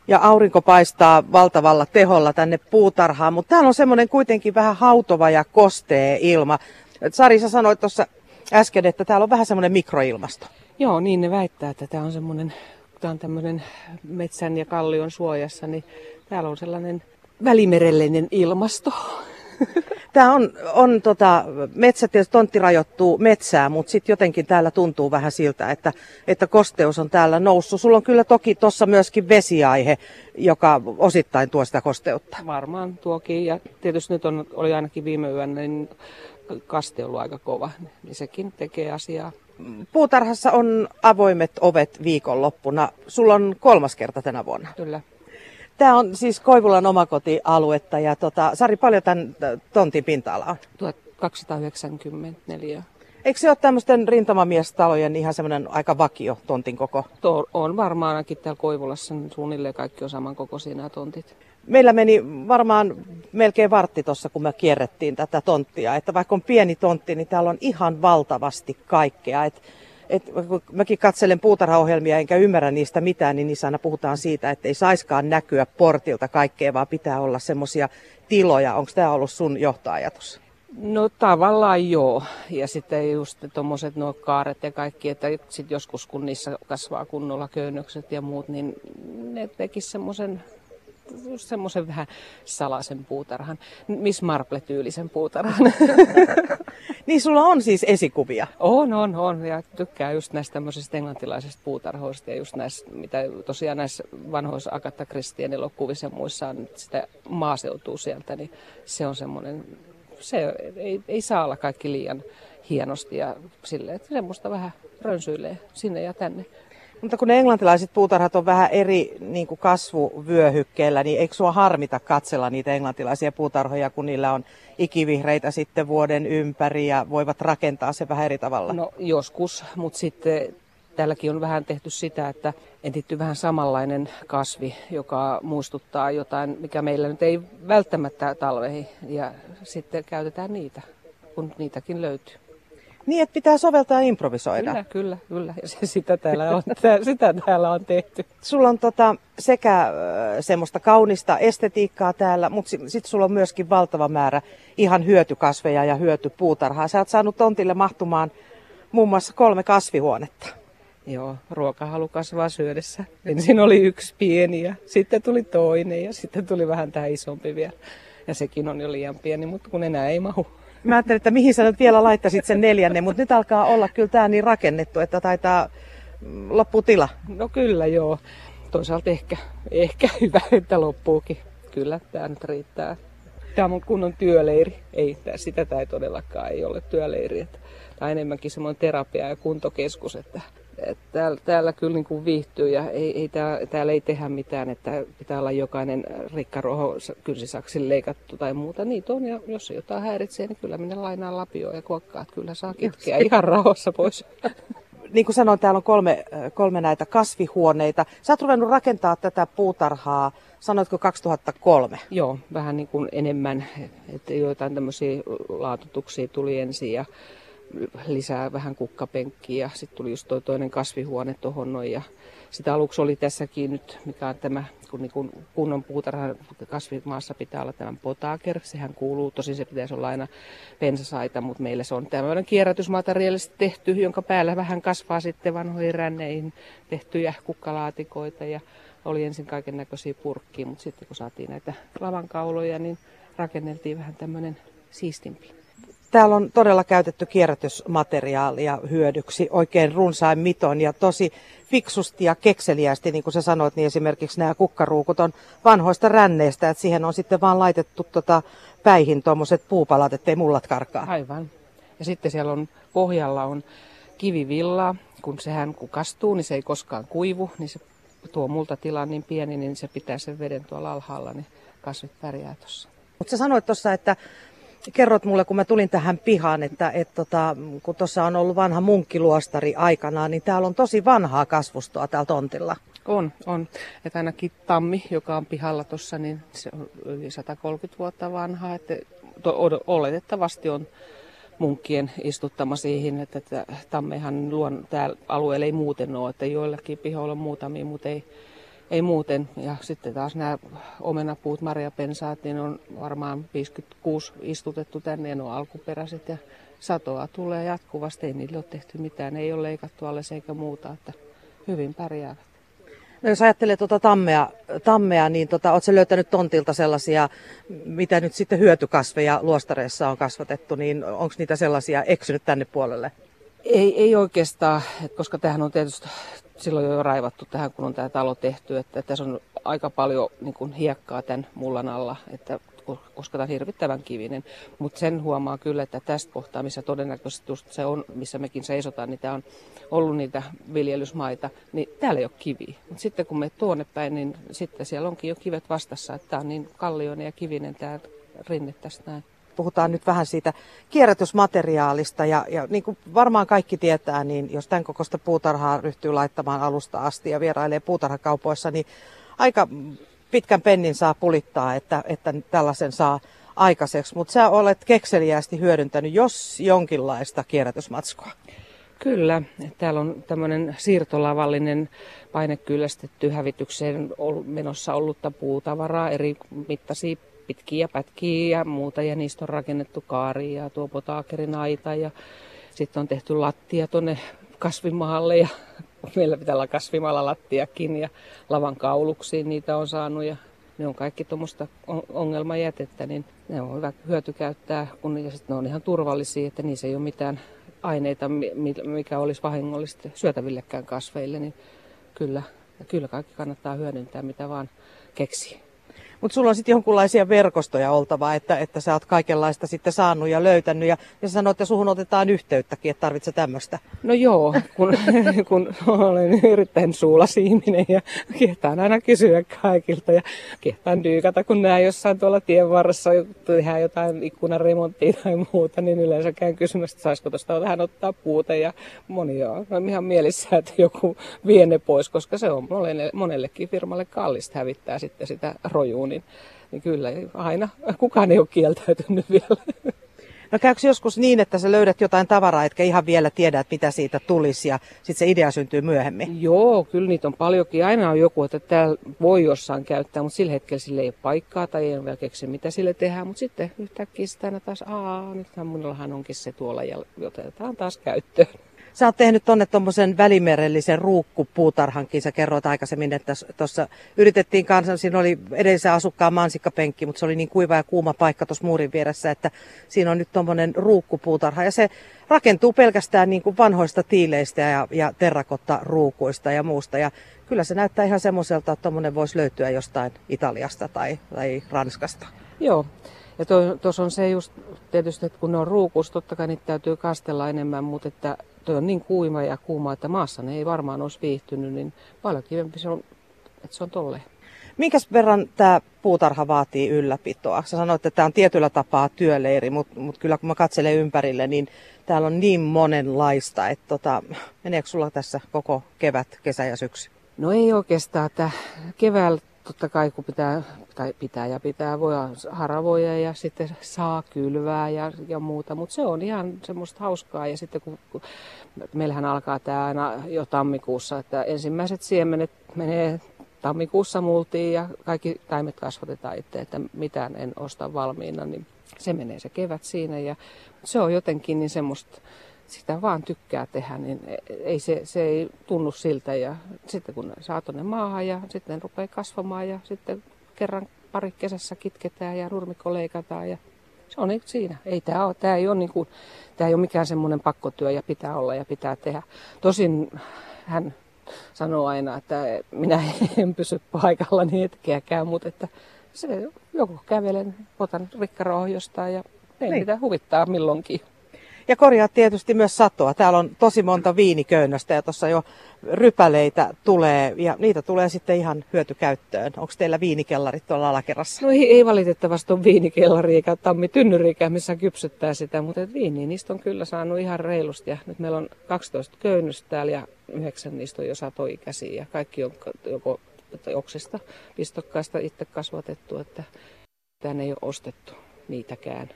ja aurinko paistaa valtavalla teholla tänne puutarhaan, mutta täällä on semmoinen kuitenkin vähän hautova ja kostee ilma. Sari, sä sanoit tuossa äsken, että täällä on vähän semmoinen mikroilmasto. Joo, niin ne väittää, että tämä on tämmöinen metsän ja kallion suojassa, niin täällä on sellainen välimerellinen ilmasto. Tämä on metsä, tietysti tontti rajoittuu metsään, mutta sitten jotenkin täällä tuntuu vähän siltä, että kosteus on täällä noussut. Sulla on kyllä toki tuossa myöskin vesiaihe, joka osittain tuo sitä kosteutta. Varmaan tuokin, ja tietysti nyt oli ainakin viime yönä, niin kaste ollut aika kova, niin sekin tekee asiaa. Puutarhassa on avoimet ovet viikonloppuna. Sulla on 3. kerta tänä vuonna. Kyllä. Tämä on siis Koivulan omakotialuetta ja Sari, paljon tämän tontin pinta-ala on? 1294. Eikö se ole tämmöisten rintamamiestalojen ihan semmoinen aika vakio tontin koko? On varmaan ainakin täällä Koivulassa suunnilleen kaikki on samankokoisia nämä tontit. Meillä meni varmaan melkein vartti tuossa, kun me kierrettiin tätä tonttia, että vaikka on pieni tontti, niin täällä on ihan valtavasti kaikkea. Kun mäkin katselen puutarhaohjelmia enkä ymmärrä niistä mitään, niin niissä aina puhutaan siitä, että ei saiskaan näkyä portilta kaikkea, vaan pitää olla semmoisia tiloja. Onko tämä ollut sun johtoajatus? No tavallaan joo. Ja sitten just tuommoiset nuo kaaret ja kaikki, että sitten joskus kun niissä kasvaa kunnolla köynnökset ja muut, niin ne tekisi semmoisen vähän salaisen puutarhan, Miss Marple-tyylisen puutarhan. Niin sulla on siis esikuvia? On. Ja tykkää just näistä tämmöisistä englantilaisista puutarhoista ja just näissä, mitä tosiaan näissä vanhoissa Agatha Christien elokuvissa ja muissa on sitä maaseutua sieltä, niin se on semmoinen, se ei saa olla kaikki liian hienosti ja silleen, että semmoista vähän rönsyilee sinne ja tänne. Mutta kun ne englantilaiset puutarhat on vähän eri niin kuin kasvuvyöhykkeellä, niin eikö sua harmita katsella niitä englantilaisia puutarhoja, kun niillä on ikivihreitä sitten vuoden ympäri ja voivat rakentaa se vähän eri tavalla? No joskus, mutta sitten täälläkin on vähän tehty sitä, että etsitty vähän samanlainen kasvi, joka muistuttaa jotain, mikä meillä nyt ei välttämättä talveihin, ja sitten käytetään niitä, kun niitäkin löytyy. Niin, että pitää soveltaa ja improvisoida. Kyllä. Ja sitä täällä on tehty. Sulla on sekä semmoista kaunista estetiikkaa täällä, mutta sitten sulla on myöskin valtava määrä ihan hyötykasveja ja hyötypuutarhaa. Sä oot saanut tontille mahtumaan muun muassa 3 kasvihuonetta. Joo, ruokahalu kasvaa syödessä. Ensin oli 1 pieni ja sitten tuli toinen ja sitten tuli vähän tää isompi vielä. Ja sekin on jo liian pieni, mutta kun enää ei mahu. Mä ajattelin, että mihin sä nyt vielä laittaisit sen 4, mutta nyt alkaa olla kyllä tää niin rakennettu, että taitaa loppua tila. No kyllä joo. Toisaalta ehkä hyvä, että loppuukin. Kyllä tää nyt riittää. Tää on mun kunnon työleiri. Sitä tää ei todellakaan ei ole työleiri. Tää on enemmänkin semmoinen terapia- ja kuntokeskus, että täällä kyllä niin kuin viihtyy ja täällä ei tehdä mitään, että pitää olla jokainen rikkaruoho kynsisaksilla leikattu tai muuta. Niitä on, ja jos jotain häiritsee, niin kyllä minä lainaan lapioon ja kuokkaa, että kyllä saa kitkeä ihan rauhassa pois. Niin kuin sanoin, täällä on 3 näitä kasvihuoneita. Sä oot ruvennut rakentaa tätä puutarhaa, sanoitko 2003? Joo, vähän niin kuin enemmän, että joitain tämmöisiä laatutuksia tuli ensin ja lisää vähän kukkapenkkiä ja sitten tuli just toinen kasvihuone tuohon noin ja sitä aluksi oli tässäkin nyt, mikä on tämä, kun niin kunnon puutarhan kasvimaassa pitää olla tämän potaker, sehän kuuluu, tosin se pitäisi olla aina pensasaita, mutta meillä se on tämmöinen kierrätysmateriaalista tehty, jonka päällä vähän kasvaa sitten vanhoihin ränneihin tehtyjä kukkalaatikoita ja oli ensin kaiken näköisiä purkkia, mutta sitten kun saatiin näitä lavankauloja, niin rakenneltiin vähän tämmöinen siistimpi. Täällä on todella käytetty kierrätysmateriaalia hyödyksi oikein runsain miton ja tosi fiksusti ja kekseliästi, niin kuin sä sanoit, niin esimerkiksi nämä kukkaruukut on vanhoista ränneistä, että siihen on sitten vaan laitettu päihin tuommoiset puupalat, ettei mullat karkaa. Aivan. Ja sitten siellä on pohjalla on kivivillaa, kun sehän kun kastuu, niin se ei koskaan kuivu, niin se tuo multatila niin pieni, niin se pitää sen veden tuolla alhaalla, niin kasvit pärjää tuossa. Mutta sä sanoit tuossa, että kerrot mulle, kun mä tulin tähän pihaan, että kun tuossa on ollut vanha munkkiluostari aikanaan, niin täällä on tosi vanhaa kasvustoa täällä tontilla. On. Että ainakin tammi, joka on pihalla tuossa, niin se on yli 130 vuotta vanha. Että oletettavasti on munkkien istuttama siihen, että tammehan täällä alueella ei muuten ole, että joillakin pihoilla on muutamia, mutta ei muuten. Ja sitten taas nämä omenapuut, marjapensaat, niin on varmaan 56 istutettu tänne ja ne on alkuperäiset ja satoa tulee jatkuvasti. Ei niille ole tehty mitään, ei ole leikattu alles eikä muuta, että hyvin pärjäävät. No jos ajattelee tammea niin oletko löytänyt tontilta sellaisia, mitä nyt sitten hyötykasveja luostareissa on kasvatettu, niin onko niitä sellaisia eksynyt tänne puolelle? Ei oikeastaan, koska tämähän on tietysti silloin jo raivattu tähän, kun on tämä talo tehty, että tässä on aika paljon niin kuin hiekkaa tämän mullan alla, että koska tämä on hirvittävän kivinen. Mutta sen huomaa kyllä, että tästä kohtaa, missä todennäköisesti just se on, missä mekin seisotaan, niin tämä on ollut niitä viljelysmaita, niin täällä ei ole kiviä. Mutta sitten kun me tuonne päin, niin sitten siellä onkin jo kivet vastassa, että tämä on niin kallioinen ja kivinen tämä rinne tästä näin. Puhutaan nyt vähän siitä kierrätysmateriaalista ja niin kuin varmaan kaikki tietää, niin jos tämän kokoista puutarhaa ryhtyy laittamaan alusta asti ja vierailee puutarhakaupoissa, niin aika pitkän pennin saa pulittaa, että tällaisen saa aikaiseksi. Mutta sä olet kekseliäästi hyödyntänyt jos jonkinlaista kierrätysmatskua. Kyllä. Täällä on tämmöinen siirtolavallinen painekyllästetty hävitykseen menossa ollutta puutavaraa, eri mittaisia pitkiä pätkiä ja muuta, ja niistä on rakennettu kaari ja tuo potaakerin aita, ja sitten on tehty lattia tuonne kasvimaalle, ja meillä pitää olla kasvimaalla lattiakin, ja lavan kauluksiin niitä on saanut, ja ne on kaikki tuommoista ongelmajätettä, niin ne on hyvä hyötykäyttää, ja sitten ne on ihan turvallisia, että niissä ei ole mitään aineita, mikä olisi vahingollista syötävillekään kasveille, niin kyllä kaikki kannattaa hyödyntää, mitä vaan keksii. Mutta sulla on sitten jonkunlaisia verkostoja oltava, että sä oot kaikenlaista sitten saanut ja löytänyt. Ja sä sanoit, että suhun otetaan yhteyttäkin, että tarvitset tämmöistä. No joo, kun olen erittäin suulas ihminen ja kehtaan aina kysyä kaikilta. Ja kehtaan dyykata, kun näen jossain tuolla tien varressa tehdään jotain ikkunaremonttia tai muuta, niin yleensä käyn kysymässä, että saisiko tuosta vähän ottaa puuta. Ja moni on ihan mielissä, että joku vie ne pois, koska se on monellekin firmalle kallista hävittää sitten sitä rojuun. Niin kyllä aina kukaan ei ole kieltäytynyt vielä. No käykö joskus niin, että sä löydät jotain tavaraa, etkä ihan vielä tiedä, että mitä siitä tulisi ja sitten se idea syntyy myöhemmin? Joo, kyllä niitä on paljonkin. Aina on joku, että täällä voi jossain käyttää, mutta sillä hetkellä sille ei ole paikkaa tai ei ole vielä keksi, mitä sille tehdään. Mutta sitten yhtäkkiä sitä aina taas, nythän minullahan onkin se tuolla ja otetaan taas käyttöön. Sä oot tehnyt tuommoisen välimerellisen ruukkupuutarhankin. Sä kerroit aikaisemmin, että tuossa yritettiin kanssa, siinä oli edellisen asukkaan mansikkapenkki, mutta se oli niin kuiva ja kuuma paikka tuossa muurin vieressä, että siinä on nyt tuommoinen ruukkupuutarha. Ja se rakentuu pelkästään niin kuin vanhoista tiileistä ja terrakottaruukuista ja muusta. Ja kyllä se näyttää ihan semmoiselta, että tuommoinen voisi löytyä jostain Italiasta tai Ranskasta. Joo. Ja tuossa on se just tietysti, että kun ne on ruukussa, totta kai niitä täytyy kastella enemmän, mutta että toi on niin kuuma ja kuuma, että maassa ne ei varmaan olisi viihtynyt, niin paljon kivempi se on, että se on tolleen. Minkäs verran tämä puutarha vaatii ylläpitoa? Sä sanoit, että tämä on tietyllä tapaa työleiri, mutta kyllä kun mä katselen ympärille, niin täällä on niin monenlaista, että meneekö sulla tässä koko kevät, kesä ja syksy? No ei oikeastaan, että keväällä totta kai kun pitää voi haravoida ja sitten saa kylvää ja muuta, mutta se on ihan semmoista hauskaa. Ja sitten kun meillähän alkaa tämä aina jo tammikuussa, että ensimmäiset siemenet menee tammikuussa multiin ja kaikki taimet kasvatetaan itse, että mitään en osta valmiina, niin se menee se kevät siinä ja se on jotenkin niin semmoista, sitä vaan tykkää tehdä, niin se ei tunnu siltä ja sitten kun saa tuonne maahan ja sitten rupeaa kasvamaan ja sitten kerran pari kesässä kitketään ja nurmikko leikataan ja se on siinä. Tämä ei ole mikään semmoinen pakkotyö ja pitää olla ja pitää tehdä. Tosin hän sanoo aina, että minä en pysy paikallani hetkeäkään, mutta että se joku kävelen, otan rikkarohjosta ja ei mitään huvittaa milloinkin. Ja korjaat tietysti myös satoa. Täällä on tosi monta viiniköynnöstä ja tuossa jo rypäleitä tulee ja niitä tulee sitten ihan hyötykäyttöön. Onko teillä viinikellarit tuolla alakerrassa? No ei valitettavasti ole viinikellari eikä tammitynnyriikään, missä kypsyttää sitä, mutta viiniä niistä on kyllä saanut ihan reilusti. Ja nyt meillä on 12 köynnöstä täällä ja 9 niistä on jo satoikäisiä ja kaikki on joko oksista, pistokkaista itse kasvatettu, että tänne ei ole ostettu niitäkään.